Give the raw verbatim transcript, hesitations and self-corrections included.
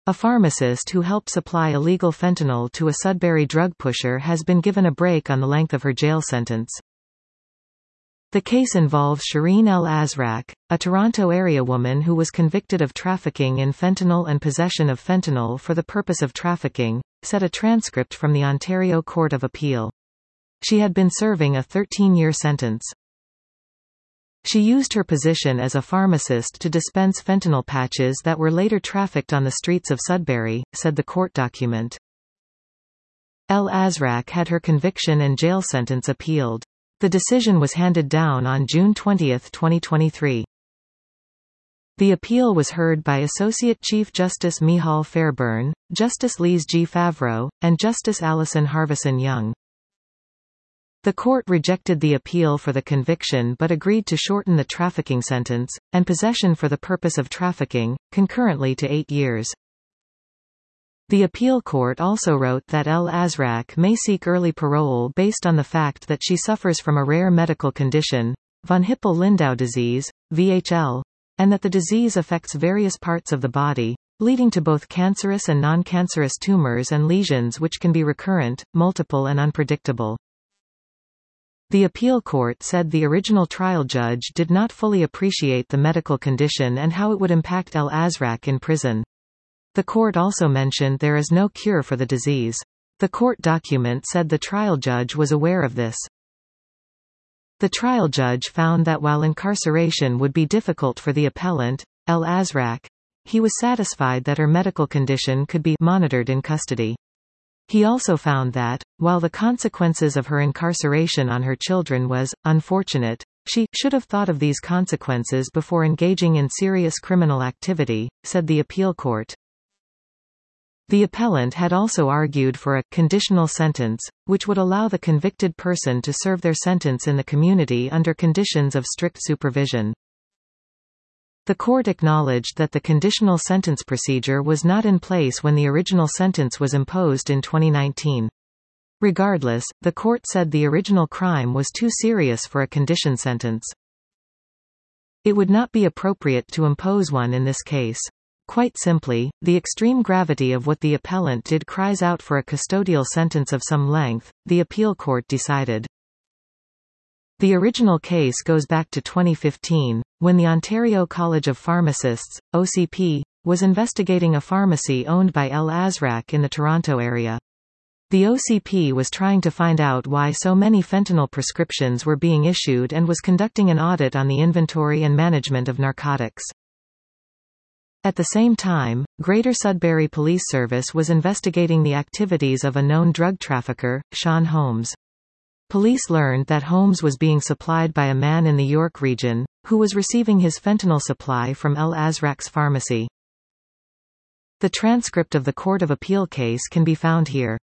A pharmacist who helped supply illegal fentanyl to a Sudbury drug pusher has been given a break on the length of her jail sentence. The case involves Shireen El Azraq, a Toronto area woman who was convicted of trafficking in fentanyl and possession of fentanyl for the purpose of trafficking, said a transcript from the Ontario Court of Appeal. She had been serving a thirteen-year sentence. She used her position as a pharmacist to dispense fentanyl patches that were later trafficked on the streets of Sudbury, said the court document. El Azraq had her conviction and jail sentence appealed. The decision was handed down on June twentieth, twenty twenty-three. The appeal was heard by Associate Chief Justice Michal Fairburn, Justice Lise G. Favreau, and Justice Alison Harvison Young. The court rejected the appeal for the conviction but agreed to shorten the trafficking sentence, and possession for the purpose of trafficking, concurrently to eight years. The appeal court also wrote that El Azraq may seek early parole based on the fact that she suffers from a rare medical condition, von Hippel-Lindau disease, V H L, and that the disease affects various parts of the body, leading to both cancerous and non-cancerous tumors and lesions which can be recurrent, multiple and unpredictable. The appeal court said the original trial judge did not fully appreciate the medical condition and how it would impact El Azraq in prison. The court also mentioned there is no cure for the disease. The court document said the trial judge was aware of this. The trial judge found that while incarceration would be difficult for the appellant, El Azraq, he was satisfied that her medical condition could be monitored in custody. He also found that, while the consequences of her incarceration on her children was unfortunate, she should have thought of these consequences before engaging in serious criminal activity, said the appeal court. The appellant had also argued for a conditional sentence, which would allow the convicted person to serve their sentence in the community under conditions of strict supervision. The court acknowledged that the conditional sentence procedure was not in place when the original sentence was imposed in twenty nineteen. Regardless, the court said the original crime was too serious for a condition sentence. It would not be appropriate to impose one in this case. Quite simply, the extreme gravity of what the appellant did cries out for a custodial sentence of some length, the appeal court decided. The original case goes back to twenty fifteen, when the Ontario College of Pharmacists, O C P, was investigating a pharmacy owned by El Azraq in the Toronto area. The O C P was trying to find out why so many fentanyl prescriptions were being issued and was conducting an audit on the inventory and management of narcotics. At the same time, Greater Sudbury Police Service was investigating the activities of a known drug trafficker, Sean Holmes. Police learned that Holmes was being supplied by a man in the York region, who was receiving his fentanyl supply from El Azraq's pharmacy. The transcript of the Court of Appeal case can be found here.